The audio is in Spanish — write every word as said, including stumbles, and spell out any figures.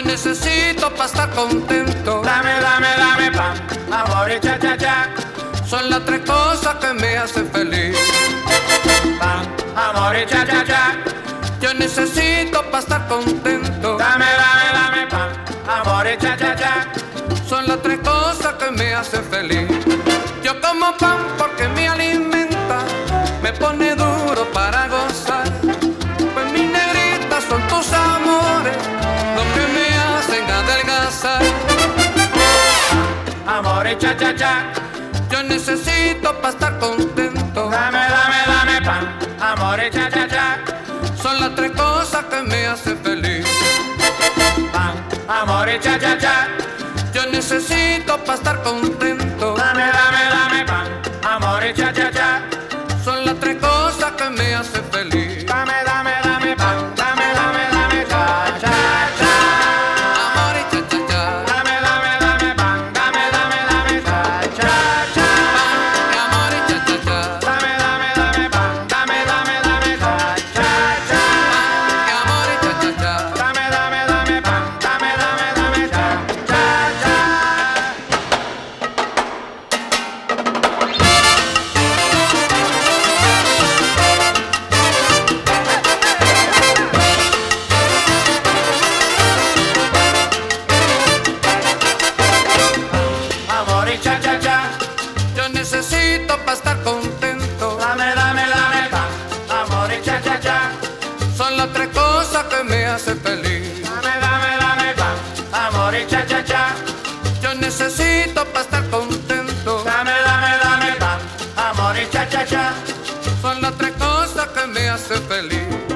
necesito para estar contento. Dame, dame, dame pan, amor y cha, cha, cha. Son las tres cosas que me hacen feliz. Pan, amor y cha, cha, cha. Yo necesito para estar contento. Dame, dame, dame pan, amor y cha, cha, cha. Son las tres cosas que me hacen feliz. Yo como pan porque me alimenta, me pone duro para gozar. Pues mis negritas son tus amores, los que me hacen adelgazar. Amor y cha, cha, cha. Yo necesito para estar contento. Dame, dame, dame pan, amor y cha, cha, cha. Son las tres cosas que me hacen feliz. Pan, amor y cha, cha, cha. Yo necesito para estar contento. Dame, dame, dame pan, amor y cha, cha, cha. Son las tres cosas que me hacen feliz. Dame, dame, dame pan, dame, dame, dame cha, cha, cha. Amor y cha cha cha. Dame, dame, dame pan, dame, dame, dame cha, cha, cha. Amor y cha cha cha. Dame, dame, dame pan, dame, dame, dame cha, cha, cha. Amor y cha cha cha. Dame, dame, dame pan, dame, dame, dame cha, cha, cha. Amor y cha, cha, cha. Yo necesito para estar contento. Dame, dame, dame pan, amor y cha, cha, cha. Son las tres cosas que me hacen feliz. Dame, dame, dame pan, amor y cha, cha, cha. Yo necesito para estar contento. Dame, dame, dame pan, amor y cha, cha, cha. Son las tres cosas que me hacen feliz.